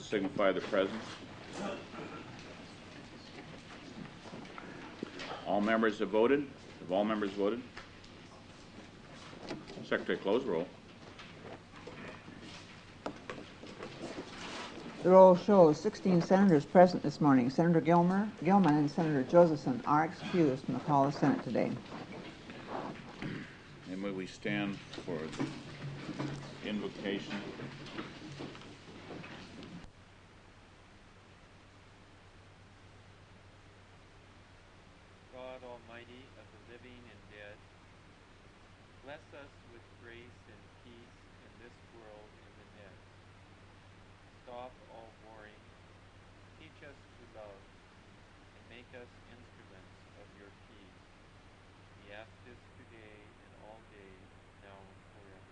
signify their presence. All members have voted. Have all members voted? Secretary, close roll. The roll shows 16 senators present this morning. Senator Gilman and Senator Josephson are excused from the call of the Senate today. And may we stand for the invocation. God Almighty of the living and dead, bless us with grace and peace in this world and the next. Stop all warring, teach us to love, and make us instruments of your peace. We ask this today and all days, now and forever.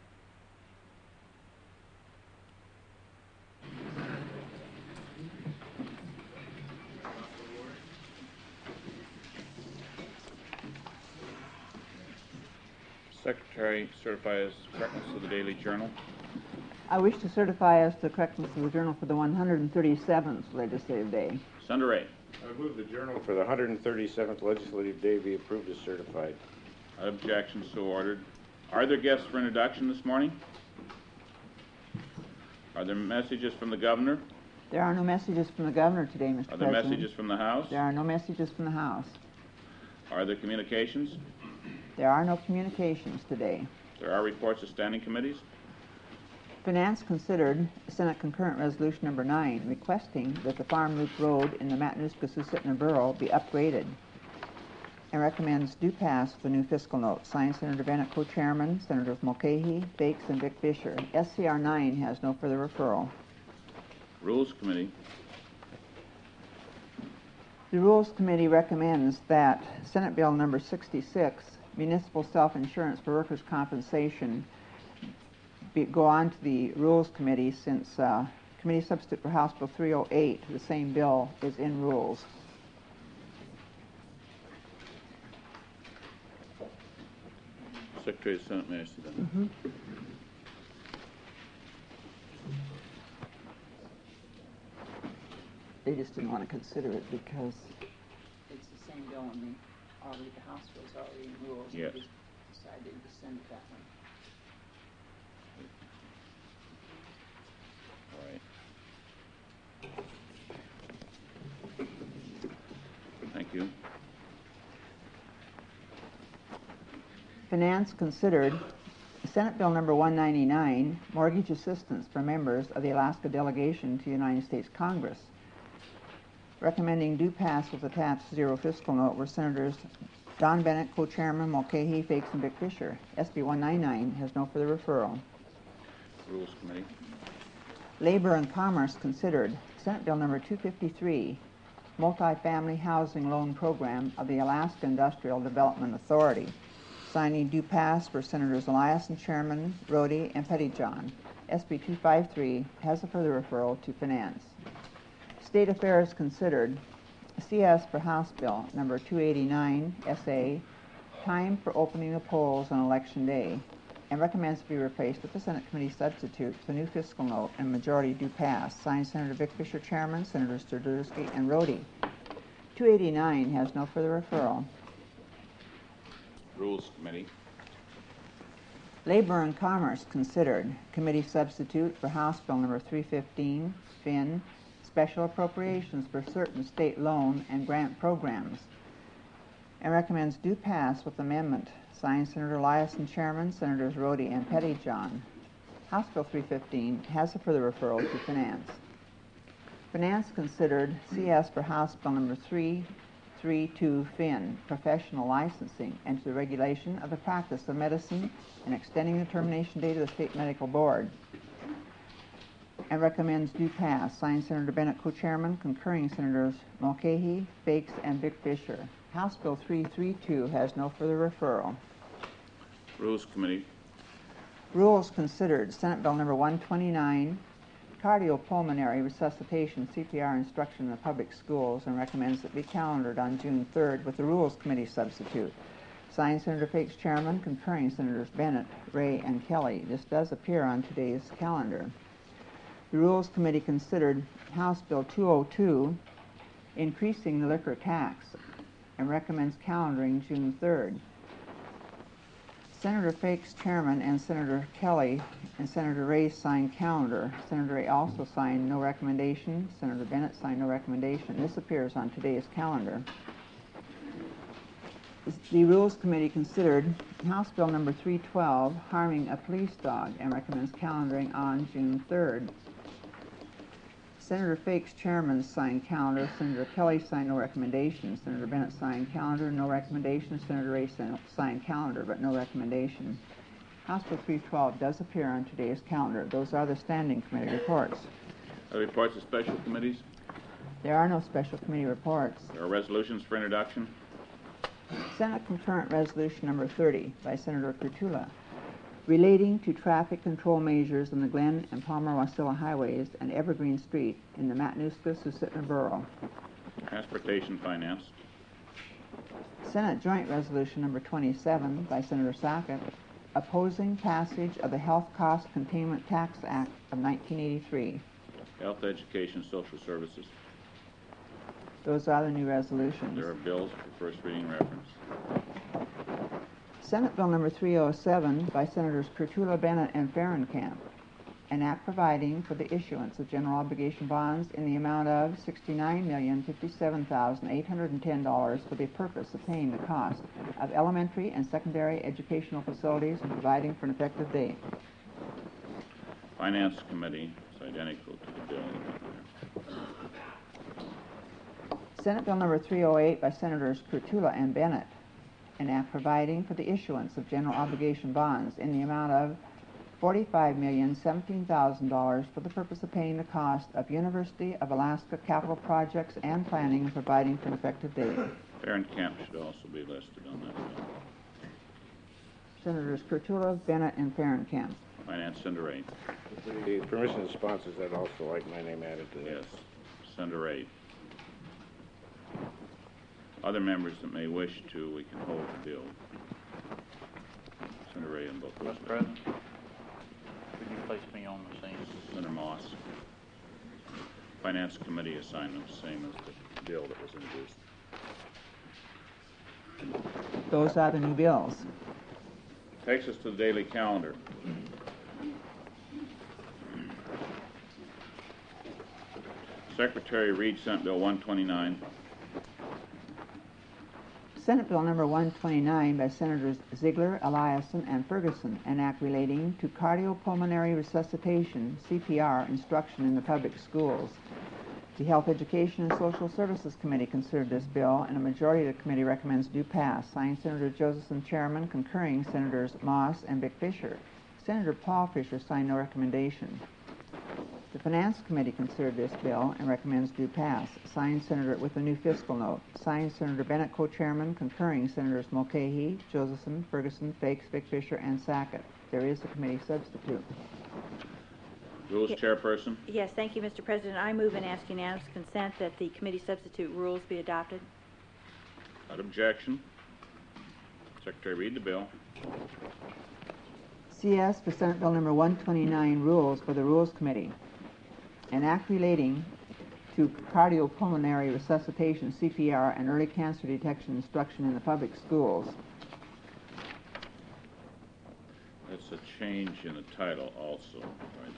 Secretary, certify as correctness of the Daily Journal. I wish to certify as to the correctness of the journal for the 137th legislative day. Senator Ray. I move the journal for the 137th legislative day be approved as certified. Objection, so ordered. Are there guests for introduction this morning? Are there messages from the governor? There are no messages from the governor today, Mr. Are there President. messages from the House? There are no messages from the House. Are there communications? There are no communications today. There are reports of standing committees. Finance considered Senate Concurrent Resolution Number 9 requesting that the Farm Loop Road in the Matanuska-Susitna Borough be upgraded and recommends due pass for the new fiscal note. Signed, Senator Bennett, co-chairman, Senators Mulcahy, Fakes, and Vic Fisher. SCR 9 has no further referral. Rules Committee. The Rules Committee recommends that Senate Bill Number 66, Municipal Self-Insurance for Workers' Compensation, go on to the Rules Committee since Committee Substitute for House Bill 308, the same bill, is in Rules. Secretary of the Senate, may I see that? Mm-hmm. They just didn't want to consider it because it's the same bill and the House bill's already in Rules. Yes. They just decided to send it that way. All right. Thank you. Finance considered Senate Bill Number 199, Mortgage Assistance for Members of the Alaska Delegation to the United States Congress. Recommending due pass with attached zero fiscal note were Senators Don Bennett, co-chairman, Mulcahy, Fakes, and Vic Fisher. SB 199 has no further referral. Rules Committee. Labor and Commerce considered Senate Bill Number 253, Multifamily Housing Loan Program of the Alaska Industrial Development Authority. Signing due pass for Senators Eliason, Chairman, Rhodey, and Pettyjohn. SB 253 has a further referral to Finance. State Affairs considered CS for House Bill Number 289 SA, time for opening the polls on Election Day, and recommends to be replaced with the Senate Committee Substitute for the new fiscal note and majority due pass. Signed, Senator Vic Fisher, Chairman, Senators Sterdurski and Rhodey. 289 has no further referral. Rules Committee. Labor and Commerce considered Committee Substitute for House Bill Number 315, FIN, Special Appropriations for certain state loan and grant programs, and recommends due pass with amendment. Signed, Senator Eliason, Chairman, Senators Rhodey and Pettyjohn. House Bill 315 has a further referral to Finance. Finance considered CS for House Bill Number 332 FIN, Professional Licensing, and to the regulation of the practice of medicine and extending the termination date of the State Medical Board, and recommends due pass. Signed, Senator Bennett, co-chairman, concurring Senators Mulcahy, Fakes, and Vic Fisher. House Bill 332 has no further referral. Rules Committee. Rules considered Senate Bill Number 129, Cardiopulmonary Resuscitation CPR instruction in the public schools, and recommends it be calendared on June 3rd with the Rules Committee substitute. Signed, Senator Fakes, Chairman, concurring Senators Bennett, Ray, and Kelly. This does appear on today's calendar. The Rules Committee considered House Bill 202, increasing the liquor tax, and recommends calendaring June 3rd. Senator Fakes, Chairman, and Senator Kelly and Senator Ray signed calendar. Senator Ray also signed no recommendation. Senator Bennett signed no recommendation. This appears on today's calendar. The Rules Committee considered House Bill number 312, harming a police dog, and recommends calendaring on June 3rd. Senator Fakes, Chairman, signed calendar. Senator Kelly signed no recommendation. Senator Bennett signed calendar, no recommendation. Senator Ray signed calendar, but no recommendation. House Bill 312 does appear on today's calendar. Those are the standing committee reports. Reports of special committees. There are no special committee reports. There are resolutions for introduction. Senate Concurrent Resolution number 30 by Senator Kurtula, relating to traffic control measures on the Glen and Palmer-Wasilla highways and Evergreen Street in the Matanuska-Susitna Borough. Transportation Finance. Senate Joint Resolution number 27 by Senator Sackett, opposing passage of the Health Cost Containment Tax Act of 1983. Health, Education, Social Services. Those are the new resolutions. There are bills for first reading reference. Senate Bill number 307 by Senators Kurtula, Bennett, and Fahrenkamp, an act providing for the issuance of general obligation bonds in the amount of $69,057,810 for the purpose of paying the cost of elementary and secondary educational facilities and providing for an effective date. Finance Committee is identical to the bill. Senate Bill number 308 by Senators Kurtula and Bennett, an act providing for the issuance of general obligation bonds in the amount of $45,017,000 for the purpose of paying the cost of University of Alaska capital projects and planning and providing for an effective date. Fahrenkamp should also be listed on that bill. Senators Kurtula, Bennett, and Fahrenkamp. Finance, Senator 8. The permission of sponsors, I'd also like my name added to that. Yes, Senator 8. Other members that may wish to, we can hold the bill. Senator 8 on both those. Mr. President, could you place me on the same? Senator Moss. Finance Committee assignment, same as the bill that was introduced. Those are the new bills. Takes us to the daily calendar. Secretary Reed sent Bill 129. Senate Bill number 129 by Senators Ziegler, Eliason, and Ferguson, an act relating to cardiopulmonary resuscitation, CPR, instruction in the public schools. The Health, Education, and Social Services Committee considered this bill, and a majority of the committee recommends do pass. Signed, Senator Josephson, Chairman, concurring Senators Moss and Vic Fisher. Senator Paul Fisher signed no recommendation. The Finance Committee considered this bill and recommends do pass. Signed, Senator with a new fiscal note. Signed, Senator Bennett, co-chairman, concurring Senators Mulcahy, Josephson, Ferguson, Fakes, Vic Fisher, and Sackett. There is a committee substitute. Rules Chairperson. Yes, thank you, Mr. President. I move and ask unanimous consent that the committee substitute rules be adopted. Without objection. Secretary, read the bill. CS for Senate Bill number 129, rules for the Rules Committee. An act relating to cardiopulmonary resuscitation, CPR, and early cancer detection instruction in the public schools. That's a change in the title also, right?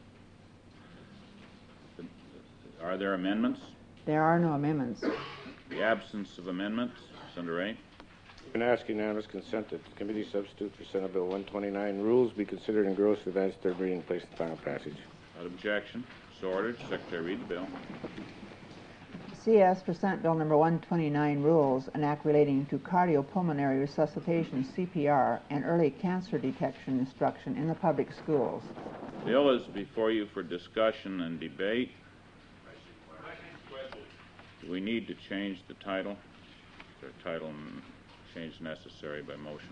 Are there amendments? There are no amendments. The absence of amendments, Senator Ray. And ask unanimous consent that the committee substitute for Senate Bill 129 rules be considered engrossed, advanced third reading, and placed in final passage. Without objection. So ordered. Secretary, read the bill. CS for Senate Bill number 129, rules, an act relating to cardiopulmonary resuscitation, CPR, and early cancer detection instruction in the public schools. Bill is before you for discussion and debate. Do we need to change the title? Is there a title change necessary by motion?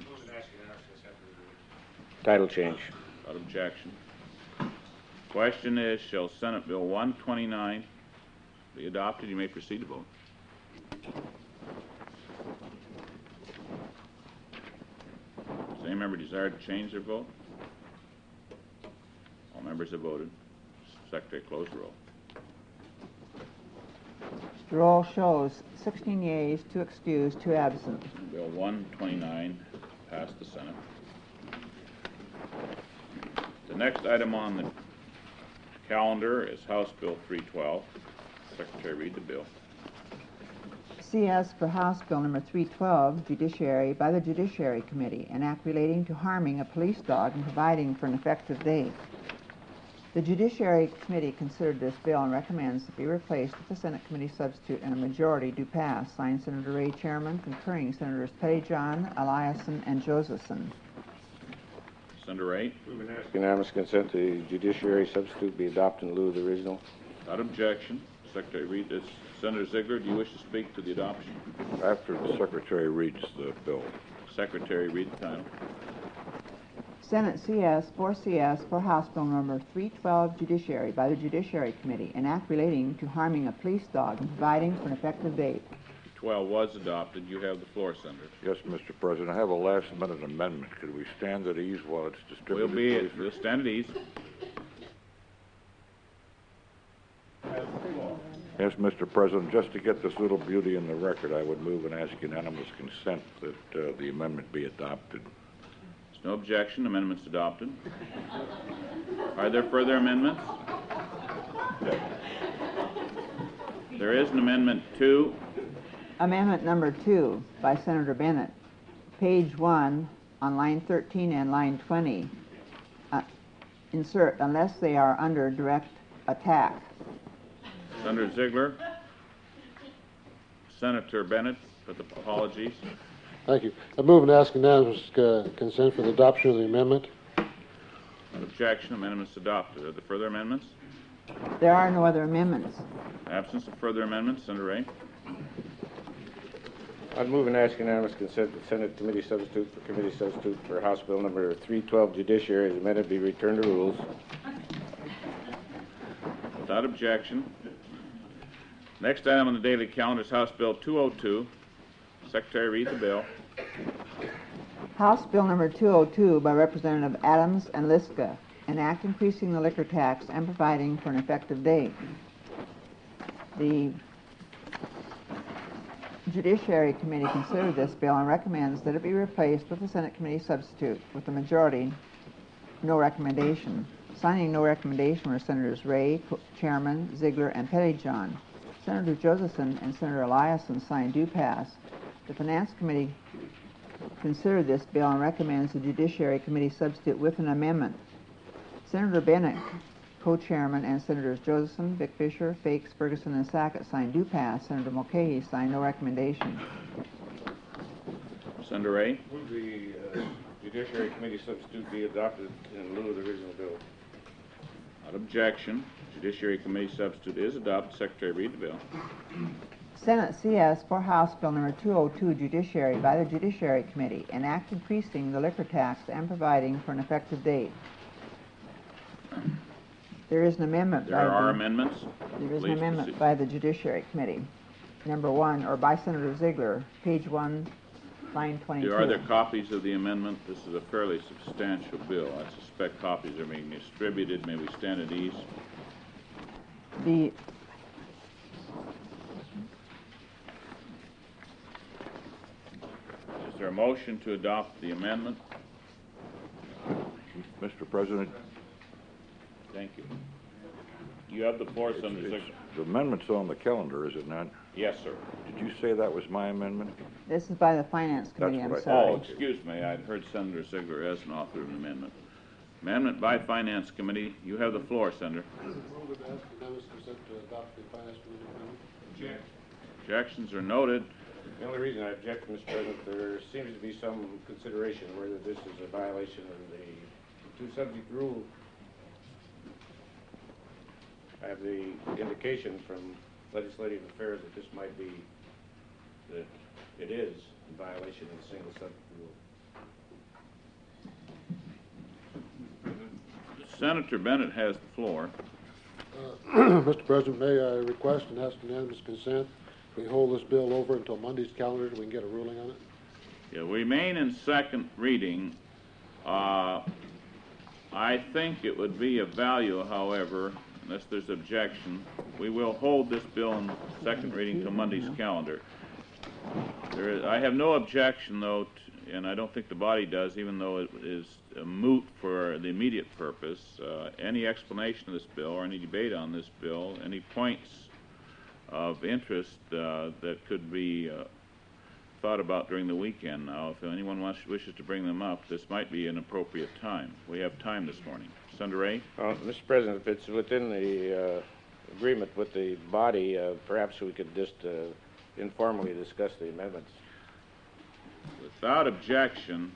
Title change. Without objection. Question is, shall Senate Bill 129 be adopted? You may proceed to vote. Does any member desire to change their vote? All members have voted. Secretary, close the roll. The roll shows 16 yeas, 2 excused, 2 absent. Bill 129 passed the Senate. The next item on the calendar is House Bill 312. Secretary, read the bill. CS for House Bill Number 312, Judiciary, by the Judiciary Committee, an act relating to harming a police dog and providing for an effective date. The Judiciary Committee considered this bill and recommends it be replaced with the Senate Committee substitute, and a majority do pass. Signed, Senator Ray, Chairman. Concurring, Senators Pettyjohn, Eliason, and Josephson. Senator Ray. Move and ask unanimous consent the judiciary substitute be adopted in lieu of the original. Without objection. Secretary, read this. Senator Ziegler, do you wish to speak to the adoption? After the Secretary reads the bill. Secretary, read the title. Senate CS for House Bill Number 312, Judiciary, by the Judiciary Committee, an act relating to harming a police dog and providing for an effective date. 12 was adopted. You have the floor, Senator. Yes, Mr. President, I have a last-minute amendment. Could we stand at ease while it's distributed? We'll stand at ease. Yes, Mr. President, just to get this little beauty in the record, I would move and ask unanimous consent that the amendment be adopted. There's no objection. Amendment's adopted. Are there further amendments? There is an amendment 2. Amendment number 2 by Senator Bennett. Page 1 on line 13 and line 20. Insert, unless they are under direct attack. Senator Ziegler. Senator Bennett, with apologies. Thank you. I move and ask unanimous consent for the adoption of the amendment. Without objection, amendment's adopted. Are there further amendments? There are no other amendments. Absence of further amendments. Senator Ray. I'd move and ask unanimous consent that Senate Committee substitute for House Bill Number 312, Judiciary, as amended, be returned to rules. Without objection. Next item on the daily calendar is House Bill 202. Secretary, read the bill. House Bill Number 202 by Representative Adams and Liska, an act increasing the liquor tax and providing for an effective date. The Judiciary Committee considered this bill and recommends that it be replaced with the Senate Committee substitute, with the majority no recommendation. Signing no recommendation were Senators Ray, Chairman, Ziegler, and Pettyjohn. Senator Josephson and Senator Eliason signed do pass. The Finance Committee considered this bill and recommends the Judiciary Committee substitute with an amendment. Senator Bennett, co-chairman, and Senators Josephson, Vic Fisher, Fakes, Ferguson, and Sackett signed do pass. Senator Mulcahy signed no recommendation. Senator Ray. Move the Judiciary Committee substitute be adopted in lieu of the original bill. Without objection. Judiciary Committee substitute is adopted. Secretary, read the bill. Senate CS for House Bill Number 202, Judiciary, by the Judiciary Committee, an act increasing the liquor tax and providing for an effective date. There is an amendment. There are amendments. There is an Please amendment proceed. by the Judiciary Committee. Number 1, or by Senator Ziegler, page 1, line 22. Are there copies of the amendment? This is a fairly substantial bill. I suspect copies are being distributed. May we stand at ease? The Is there a motion to adopt the amendment? Mr. President, Thank you. You have the floor, Senator Ziegler. the amendment's on the calendar, is it not? Yes, sir. Did you say that was my amendment? This is by the Finance Committee, That's I'm what I sorry. Oh, excuse me. I'd heard Senator Ziegler as an author of an amendment. Amendment by Finance Committee. You have the floor, Senator. Move and ask unanimous consent to adopt the Finance Committee amendment. Objections are noted. The only reason I object, Mr. President, there seems to be some consideration whether this is a violation of the two-subject rule. I have the indication from Legislative Affairs that this might be, that it is in violation of the single-subject rule. Senator Bennett has the floor. Mr. President, may I request and ask unanimous consent we hold this bill over until Monday's calendar so we can get a ruling on it? Yeah, we remain in second reading. I think it would be of value, however, unless there's objection, we will hold this bill in second reading till Monday's calendar. I have no objection, though, and I don't think the body does, even though it is a moot for the immediate purpose. Any explanation of this bill or any debate on this bill, any points of interest that could be thought about during the weekend. Now, if anyone wishes to bring them up, this might be an appropriate time. We have time this morning. Senator Ray? Mr. President, if it's within the agreement with the body, perhaps we could just informally discuss the amendments. Without objection,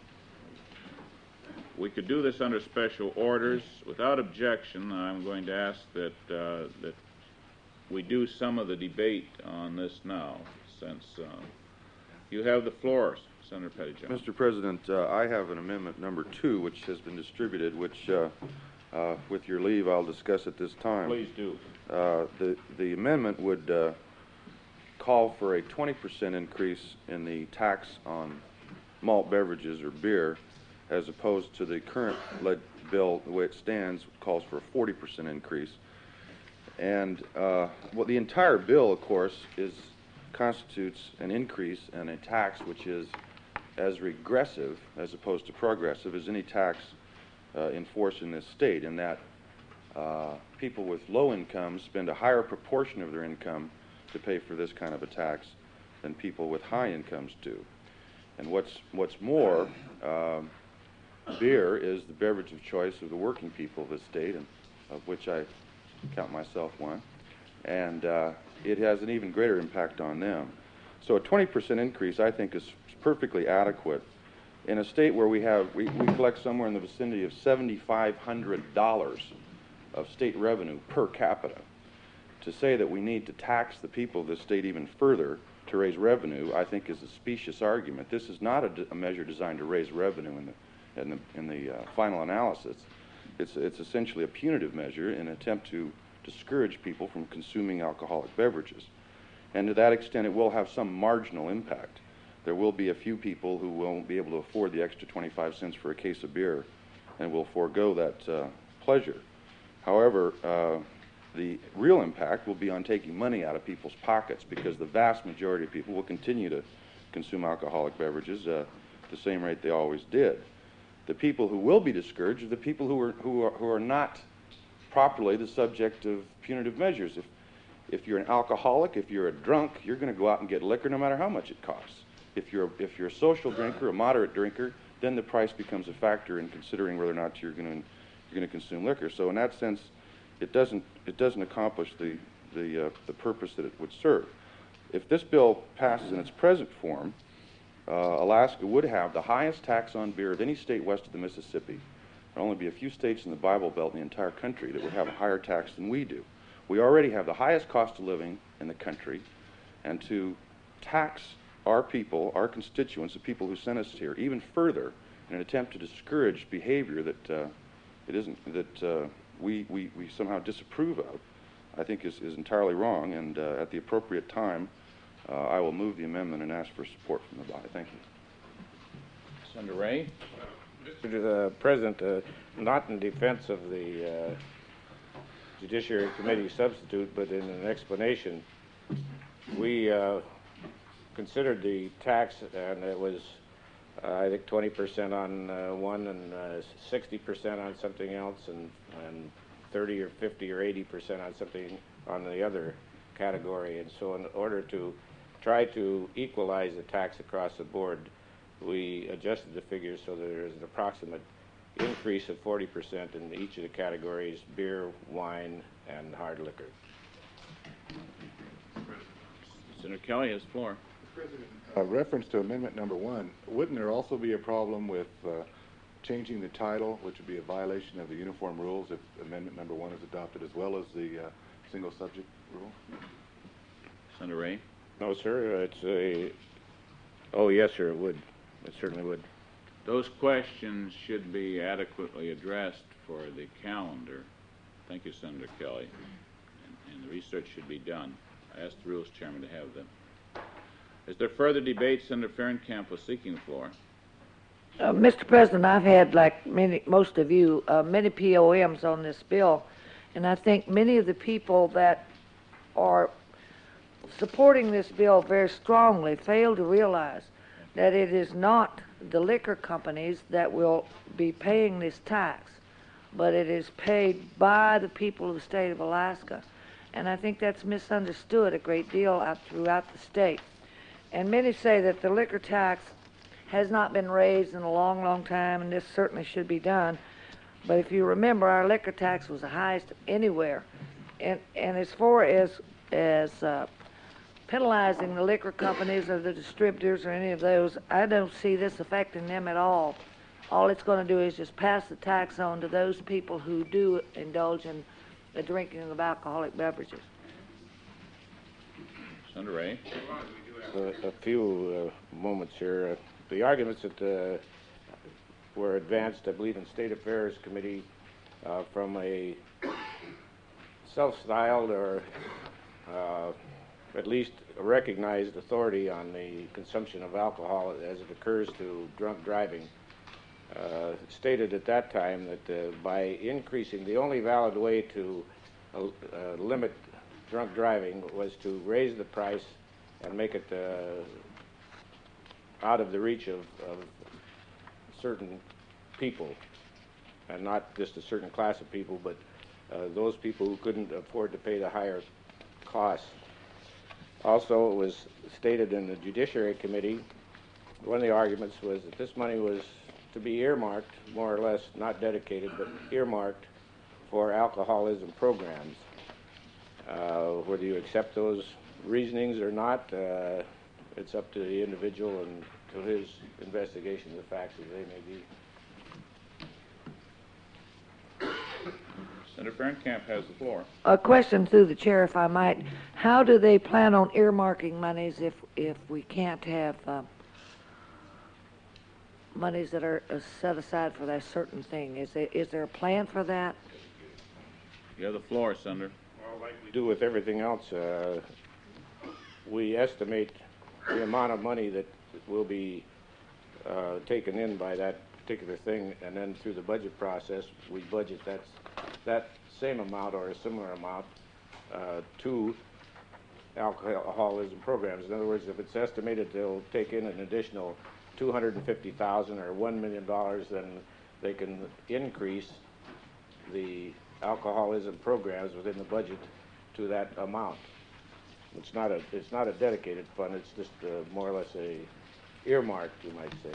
we could do this under special orders. Without objection, I'm going to ask that that we do some of the debate on this now, since you have the floor, Senator Pettyjohn. Mr. President, I have an amendment number 2, which has been distributed, which, with your leave, I'll discuss at this time. Please do. The amendment would call for a 20% increase in the tax on malt beverages or beer, as opposed to the current bill, the way it stands, calls for a 40% increase. And well, the entire bill, of course, constitutes an increase and a tax which is as regressive as opposed to progressive as any tax in force in this state, in that people with low incomes spend a higher proportion of their income to pay for this kind of a tax than people with high incomes do. And what's more, beer is the beverage of choice of the working people of this state, and of which I count myself one, and it has an even greater impact on them. So a 20% increase, I think, is perfectly adequate in a state where we collect somewhere in the vicinity of $7,500 of state revenue per capita. To say that we need to tax the people of this state even further to raise revenue, I think, is a specious argument. This is not a measure designed to raise revenue in the final analysis. It's essentially a punitive measure in an attempt to discourage people from consuming alcoholic beverages. And to that extent, it will have some marginal impact. There will be a few people who won't be able to afford the extra 25 cents for a case of beer and will forego that pleasure. However, the real impact will be on taking money out of people's pockets, because the vast majority of people will continue to consume alcoholic beverages at the same rate they always did. The people who will be discouraged are the people who are not properly the subject of punitive measures. If you're an alcoholic, if you're a drunk, you're going to go out and get liquor no matter how much it costs. If you're a social drinker, a moderate drinker, then the price becomes a factor in considering whether or not you're going to consume liquor. So in that sense, it doesn't accomplish the purpose that it would serve. If this bill passes in its present form, Alaska would have the highest tax on beer of any state west of the Mississippi. There will only be a few states in the Bible Belt in the entire country that would have a higher tax than we do. We already have the highest cost of living in the country, and to tax our people, our constituents, the people who sent us here, even further in an attempt to discourage behavior that we somehow disapprove of, I think is entirely wrong. And at the appropriate time, I will move the amendment and ask for support from the body. Thank you. Senator Ray? Mr. President, not in defense of the Judiciary Committee substitute, but in an explanation, we considered the tax, and it was, I think, 20% on one and 60% on something else, and 30 or 50 or 80% on something on the other category. And so in order to try to equalize the tax across the board, we adjusted the figures so that there is an approximate increase of 40% in each of the categories: beer, wine, and hard liquor. Senator Kelly has the floor. Reference to amendment number 1, wouldn't there also be a problem with changing the title, which would be a violation of the uniform rules if amendment number 1 is adopted, as well as the single subject rule? Senator Ray? No, sir. It's a... Oh, yes, sir, it would. It certainly would. Those questions should be adequately addressed for the calendar. Thank you, Senator Kelly. And the research should be done. I asked the Rules Chairman to have them. Is there further debate? Senator Fahrenkamp was seeking the floor. Mr. President, I've had, like most of you, many POMs on this bill, And I think many of the people that are supporting this bill very strongly fail to realize that it is not the liquor companies that will be paying this tax, but it is paid by the people of the state of Alaska. And I think that's misunderstood a great deal out throughout the state. And many say that the liquor tax has not been raised in a long, long time, and this certainly should be done. But if you remember, our liquor tax was the highest anywhere. And as far as penalizing the liquor companies or the distributors or any of those, I don't see this affecting them at all. All it's going to do is just pass the tax on to those people who do indulge in the drinking of alcoholic beverages. Senator Ray. A few moments here. The arguments that were advanced, I believe, in State Affairs Committee from a self-styled or at least a recognized authority on the consumption of alcohol as it occurs to drunk driving, stated at that time that by increasing, the only valid way to limit drunk driving was to raise the price and make it out of the reach of certain people, and not just a certain class of people, but those people who couldn't afford to pay the higher costs. Also, it was stated in the Judiciary Committee, one of the arguments was that this money was to be earmarked, more or less, not dedicated, but earmarked for alcoholism programs. Whether you accept those reasonings or not, it's up to the individual and to his investigation of the facts as they may be. Senator Fahrenkamp has the floor. A question through the chair, if I might. How do they plan on earmarking monies if we can't have monies that are set aside for that certain thing? Is there a plan for that? You have the floor, Senator. Well, like we do with everything else, we estimate the amount of money that will be taken in by that particular thing, and then through the budget process, we budget that same amount or a similar amount to alcoholism programs. In other words, if it's estimated they'll take in an additional $250,000 or $1 million, then they can increase the alcoholism programs within the budget to that amount. It's not a dedicated fund. It's just more or less a earmark, you might say.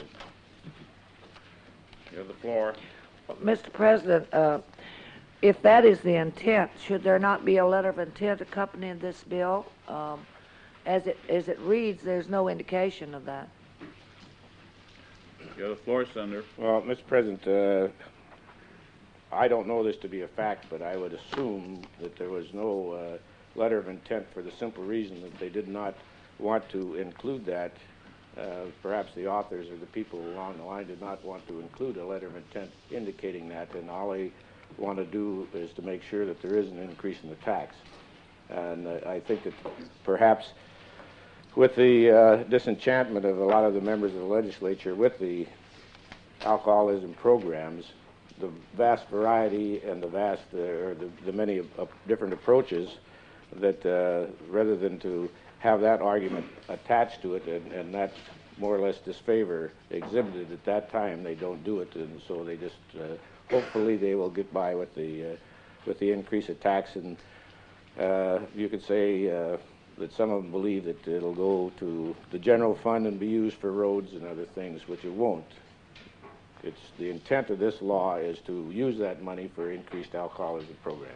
You have the floor. Mr. President, if that is the intent, should there not be a letter of intent accompanying this bill? As it reads, there's no indication of that. You have the floor, Senator. Well, Mr. President, I don't know this to be a fact, but I would assume that there was no letter of intent for the simple reason that they did not want to include that. Perhaps the authors or the people along the line did not want to include a letter of intent indicating that, and all they want to do is to make sure that there is an increase in the tax. And I think that perhaps with the disenchantment of a lot of the members of the legislature with the alcoholism programs, the vast variety and the many different approaches, that rather than to have that argument attached to it and that more or less disfavor exhibited at that time, they don't do it, and so they just hopefully they will get by with the increase of tax. And you could say that some of them believe that it'll go to the general fund and be used for roads and other things, which it won't. It's the intent of this law is to use that money for increased alcoholism programs.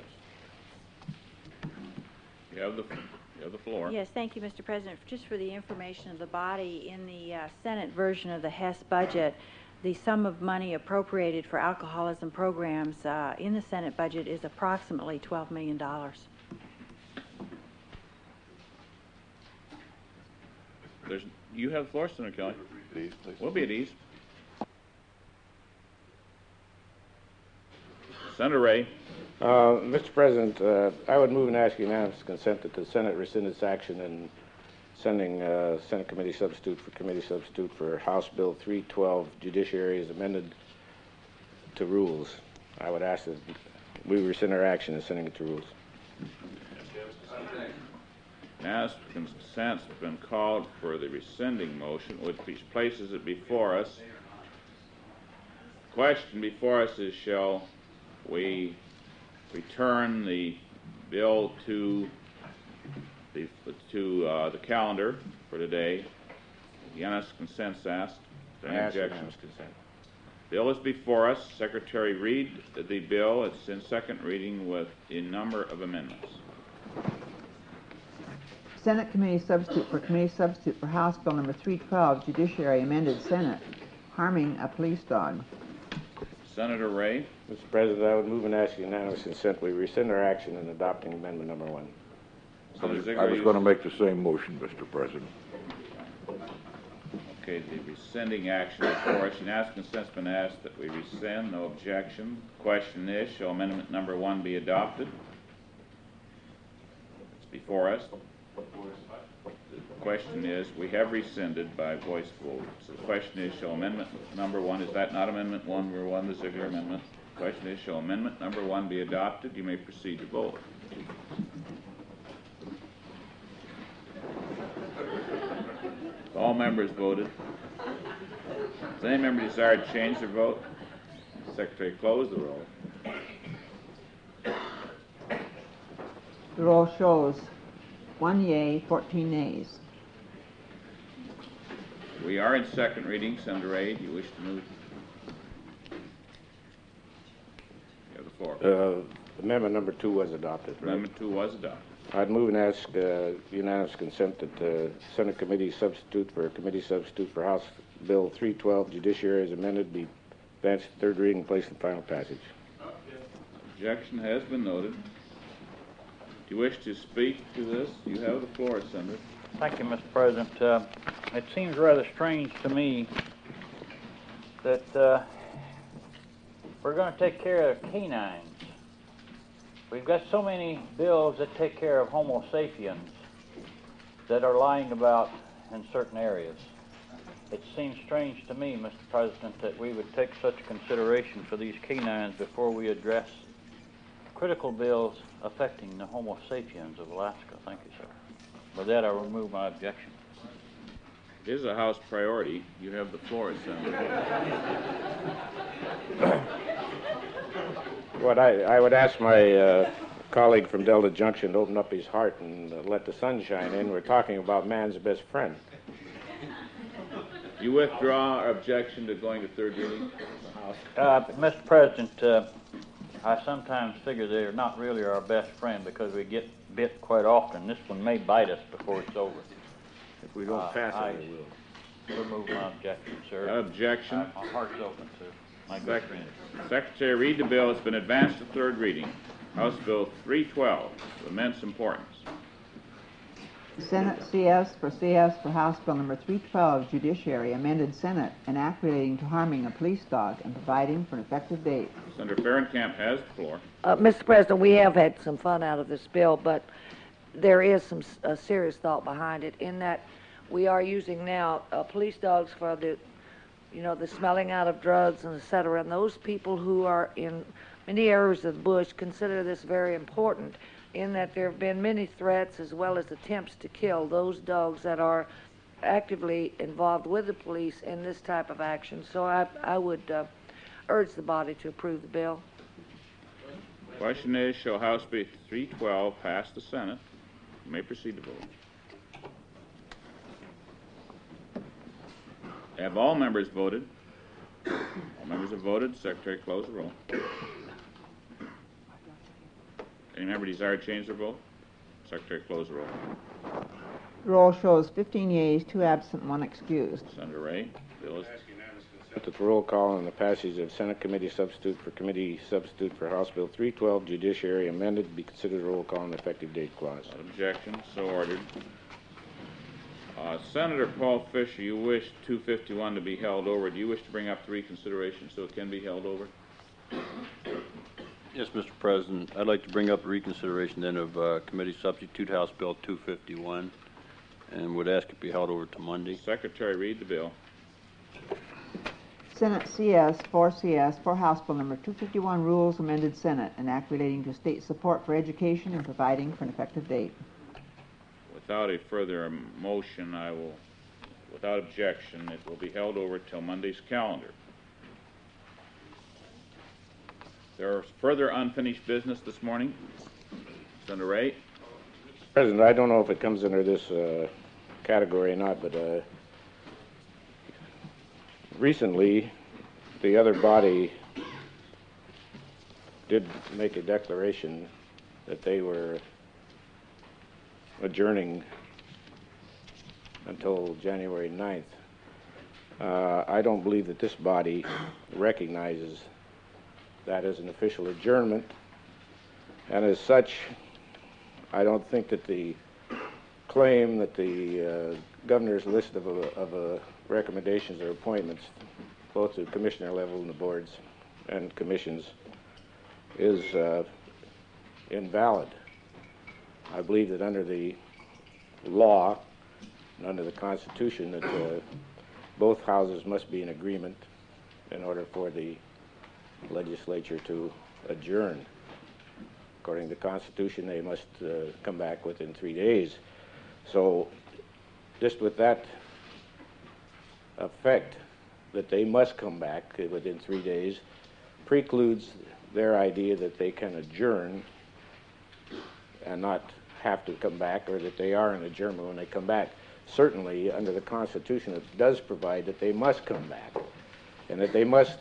You have the floor. Yes, thank you, Mr. President. Just for the information of the body, in the Senate version of the Hess budget, the sum of money appropriated for alcoholism programs in the Senate budget is approximately $12 million. You have the floor, Senator Kelly. Please, please. We'll be at ease. Senator Ray. Mr. President, I would move and ask unanimous consent that the Senate rescind its action in sending Senate Committee Substitute for House Bill 312 Judiciary as amended to rules. I would ask that we rescind our action in sending it to rules. As consent's been called for the rescinding motion, which places it before us. Question before us is, shall we return the bill to the calendar for today? Unanimous consent's asked. Is there any objections? Consent. Bill is before us. Secretary, read the bill. It's in second reading with a number of amendments. Senate Committee Substitute for House Bill number 312, Judiciary Amended Senate, harming a police dog. Senator Ray. Mr. President, I would move and ask unanimous consent. We rescind our action in adopting amendment number 1. Senator Ziegler, I was going to make the same motion, Mr. President. Okay, the rescinding action is before us. Unanimous consent's been asked that we rescind. No objection. Question is, shall amendment number 1 be adopted? It's before us. The question is, we have rescinded by voice vote. So the question is, shall amendment number 1, is that not amendment 1? We're on the Ziegler amendment. The question is, shall amendment number 1 be adopted? You may proceed to vote. All members voted. Does any member desire to change their vote? Secretary, close the roll. The roll shows 1 yea, 14 nays. We are in second reading. Senator Ray, do you wish to move? You have the floor. Amendment number 2 was adopted. Right? Amendment 2 was adopted. I'd move and ask unanimous consent that Senate Committee Substitute for House Bill 312, Judiciary as amended, be advanced to third reading and placed in final passage. Objection has been noted. Do you wish to speak to this? You have the floor, Senator. Thank you, Mr. President. It seems rather strange to me that we're going to take care of canines. We've got so many bills that take care of Homo sapiens that are lying about in certain areas. It seems strange to me, Mr. President, that we would take such consideration for these canines before we address critical bills affecting the Homo sapiens of Alaska. Thank you, sir. With that, I remove my objection. It is a House priority. You have the floor, Senator. What I would ask my colleague from Delta Junction to open up his heart and let the sun shine in. We're talking about man's best friend. You withdraw our objection to going to third reading? Mr. President, I sometimes figure they're not really our best friend because we get bit quite often. This one may bite us before it's over. If we don't pass it, we will. Remove my objection, sir. Objection. My heart's open to my good friend. Secretary, read the bill. It's been advanced to third reading. House Bill 312 of immense importance. Senate CS for House Bill number 312, Judiciary Amended Senate, an act relating to harming a police dog and providing for an effective date. Senator Fahrenkamp has the floor. Mr. President, we have had some fun out of this bill, but there is some serious thought behind it in that we are using now police dogs for the smelling out of drugs and et cetera, and those people who are in many areas of the bush consider this very important in that there have been many threats as well as attempts to kill those dogs that are actively involved with the police in this type of action. So I would urge the body to approve the bill. Question is, shall House Bill 312 pass the Senate? You may proceed to vote. Have all members voted? All members have voted. Secretary, close the roll. Any member desire to change their vote? Secretary, close the roll. The roll shows 15 yeas, 2 absent, 1 excused. Senator Ray, bill is... With the roll call on the passage of Senate Committee Substitute for House Bill 312, Judiciary amended, be considered a roll call on the effective date clause. Objection, so ordered. Senator Paul Fisher, you wish 251 to be held over. Do you wish to bring up the reconsideration so it can be held over? Yes, Mr. President. I'd like to bring up a reconsideration then of Committee Substitute House Bill 251 and would ask it be held over to Monday. Secretary, read the bill. Senate CS 4CS for House Bill number 251, Rules Amended Senate, an act relating to state support for education and providing for an effective date. Without a further motion, without objection, it will be held over till Monday's calendar. There are further unfinished business this morning. Senator Ray? President, I don't know if it comes under this category or not, but recently the other body did make a declaration that they were adjourning until January 9th. I don't believe that this body recognizes that as an official adjournment, and as such, I don't think that the claim that the governor's list of recommendations or appointments, both to commissioner level and the boards and commissions, is invalid. I believe that under the law and under the Constitution that both houses must be in agreement in order for the legislature to adjourn. According to the Constitution, they must come back within 3 days. So just with that effect, that they must come back within 3 days, precludes their idea that they can adjourn and not have to come back, or that they are in adjournment when they come back. Certainly, under the Constitution, it does provide that they must come back, and that they must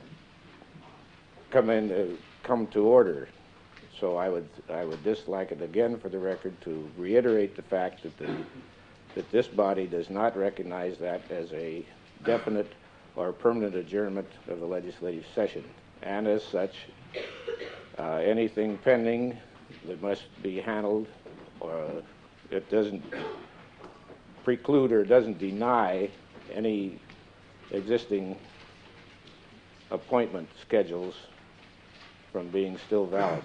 come to order. So I would just like it again for the record to reiterate the fact that this body does not recognize that as a definite or permanent adjournment of the legislative session, and as such, anything pending that must be handled, or it doesn't preclude or doesn't deny any existing appointment schedules from being still valid.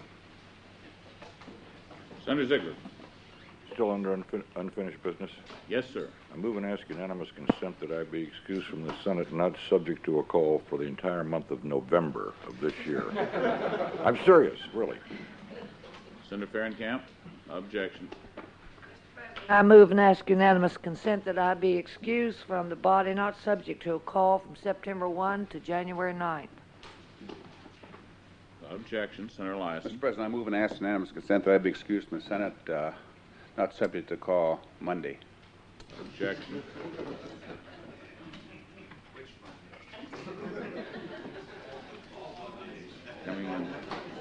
Senator Ziegler? Still under unfinished business? Yes, sir. I move and ask unanimous consent that I be excused from the Senate, not subject to a call for the entire month of November of this year. I'm serious, really. Senator Fahrenkamp? Objection. I move and ask unanimous consent that I be excused from the body, not subject to a call from September 1 to January 9th. Objection. Senator Elias? Mr. President, I move and ask unanimous consent that I be excused from the Senate, not subject to call Monday. Objection. Coming in.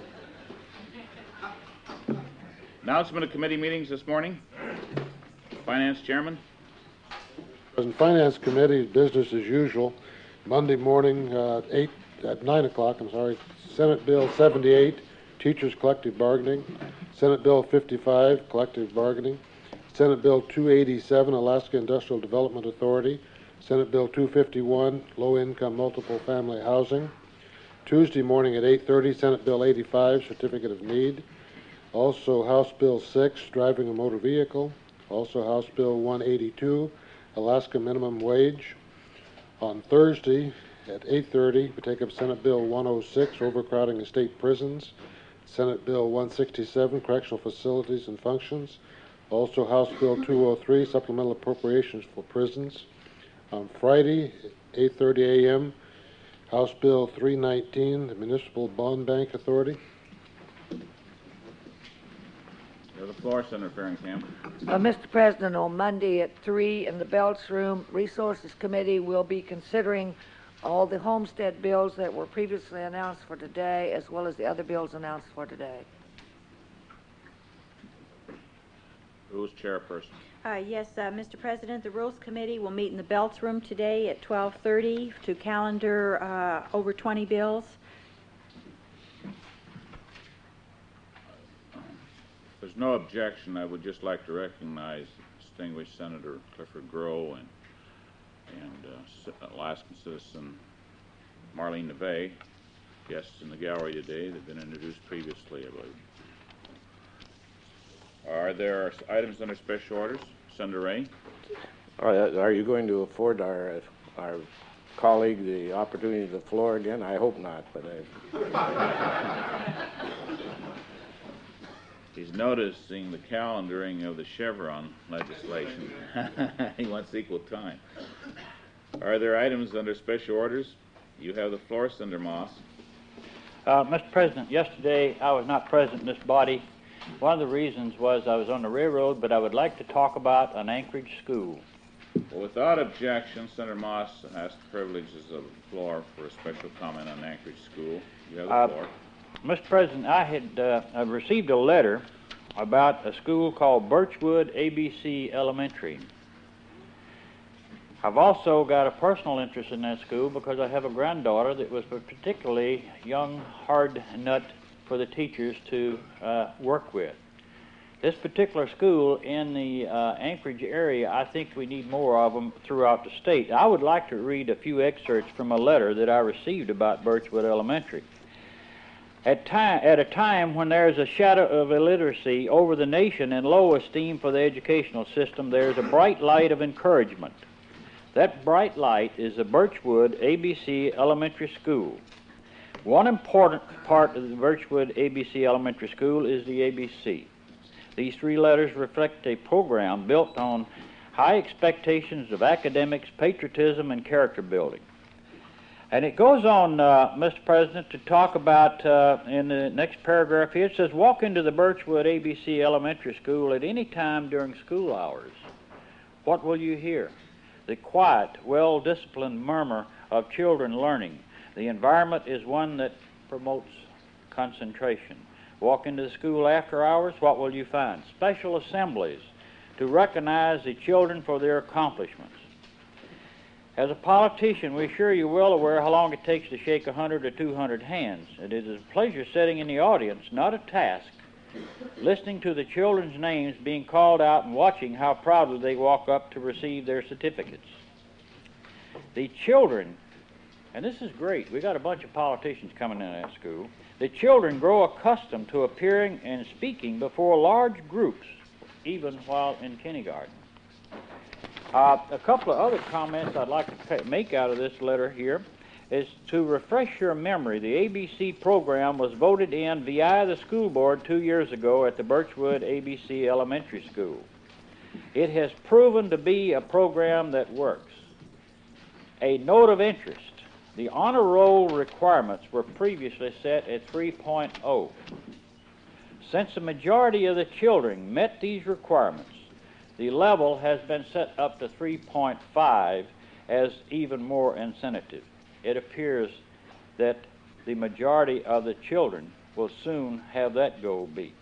Announcement of committee meetings this morning. Finance Chairman? President, Finance Committee, business as usual. Monday morning at 9 o'clock, Senate Bill 78, Teachers Collective Bargaining. Senate Bill 55, Collective Bargaining. Senate Bill 287, Alaska Industrial Development Authority. Senate Bill 251, Low Income Multiple Family Housing. Tuesday morning at 8:30, Senate Bill 85, Certificate of Need. Also House Bill 6, Driving a Motor Vehicle. Also House Bill 182, Alaska Minimum Wage. On Thursday at 8:30, we take up Senate Bill 106, Overcrowding in State Prisons. Senate Bill 167, Correctional Facilities and Functions. Also House Bill 203, Supplemental Appropriations for Prisons. On Friday, 8:30 a.m., House Bill 319, the Municipal Bond Bank Authority. You have the floor, Senator Fahrenkamp. Mr. President, on Monday at 3 in the Belts Room, Resources Committee will be considering all the homestead bills that were previously announced for today, as well as the other bills announced for today. Rules Chairperson. Yes, Mr. President, the Rules Committee will meet in the Belts Room today at 12:30 to calendar over 20 bills. If there's no objection, I would just like to recognize distinguished Senator Clifford Groh and Alaskan citizen Marlene Neve, guests in the gallery today. They've been introduced previously, I believe. Are there items under special orders? Senator Ray? Are you going to afford our colleague the opportunity to the floor again? I hope not, but He's noticing the calendaring of the Chevron legislation. He wants equal time. Are there items under special orders? You have the floor, Senator Moss. Mr. President, yesterday I was not present in this body. One of the reasons was I was on the railroad, but I would like to talk about an Anchorage school. Well, without objection, Senator Moss has the privileges of the floor for a special comment on Anchorage School. You have the floor. Mr. President, I had received a letter about a school called Birchwood ABC Elementary. I've also got a personal interest in that school because I have a granddaughter that was a particularly young, hard nut for the teachers to work with. This particular school in the Anchorage area, I think we need more of them throughout the state. I would like to read a few excerpts from a letter that I received about Birchwood Elementary. At a time when there is a shadow of illiteracy over the nation and low esteem for the educational system, there is a bright light of encouragement. That bright light is the Birchwood ABC Elementary School. One important part of the Birchwood ABC Elementary School is the ABC. These three letters reflect a program built on high expectations of academics, patriotism, and character building. And it goes on, Mr. President, to talk about, in the next paragraph here, it says, walk into the Birchwood ABC Elementary School at any time during school hours. What will you hear? The quiet, well-disciplined murmur of children learning. The environment is one that promotes concentration. Walk into the school after hours, what will you find? Special assemblies to recognize the children for their accomplishments. As a politician, we're sure you're well aware how long it takes to shake 100 or 200 hands. It is a pleasure sitting in the audience, not a task, listening to the children's names being called out and watching how proudly they walk up to receive their certificates. The children, and this is great, we got a bunch of politicians coming in that school, the children grow accustomed to appearing and speaking before large groups, even while in kindergarten. A couple of other comments I'd like to make out of this letter here is to refresh your memory. The ABC program was voted in via the school board 2 years ago at the Birchwood ABC Elementary School. It has proven to be a program that works. A note of interest, the honor roll requirements were previously set at 3.0. Since the majority of the children met these requirements, the level has been set up to 3.5 as even more incentive. It appears that the majority of the children will soon have that goal beat.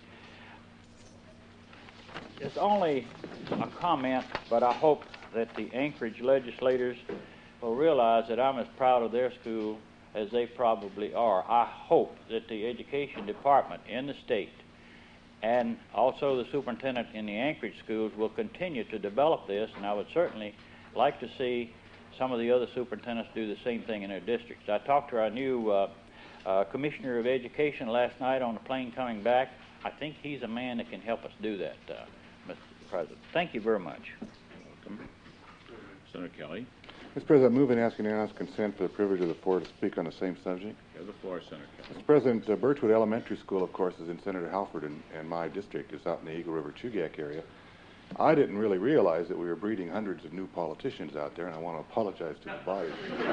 It's only a comment, but I hope that the Anchorage legislators will realize that I'm as proud of their school as they probably are. I hope that the education department in the state and also the superintendent in the Anchorage schools will continue to develop this, and I would certainly like to see some of the other superintendents do the same thing in their districts. I talked to our new Commissioner of Education last night on the plane coming back. I think he's a man that can help us do that, Mr. President. Thank you very much. Welcome. Senator Kelly. Mr. President, I move and ask unanimous consent for the privilege of the floor to speak on the same subject. You have the floor, Senator Kelly. Mr. President, Birchwood Elementary School, of course, is in Senator Halford, and my district is out in the Eagle River Chugach area. I didn't really realize that we were breeding hundreds of new politicians out there, and I want to apologize to the body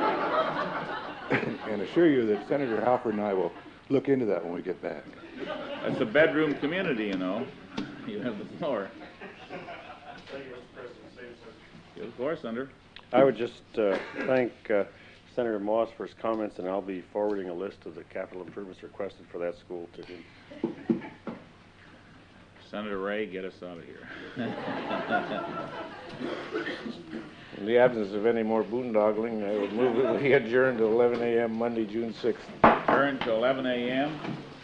and assure you that Senator Halford and I will look into that when we get back. That's a bedroom community, you know. You have the floor. Thank you, Mr. President. You have the floor, Senator. I would just thank Senator Moss for his comments, and I'll be forwarding a list of the capital improvements requested for that school to him. Senator Ray, get us out of here. in the absence of any more boondoggling, I would move that we adjourn to 11 a.m. Monday, June 6th. Adjourn to 11 a.m.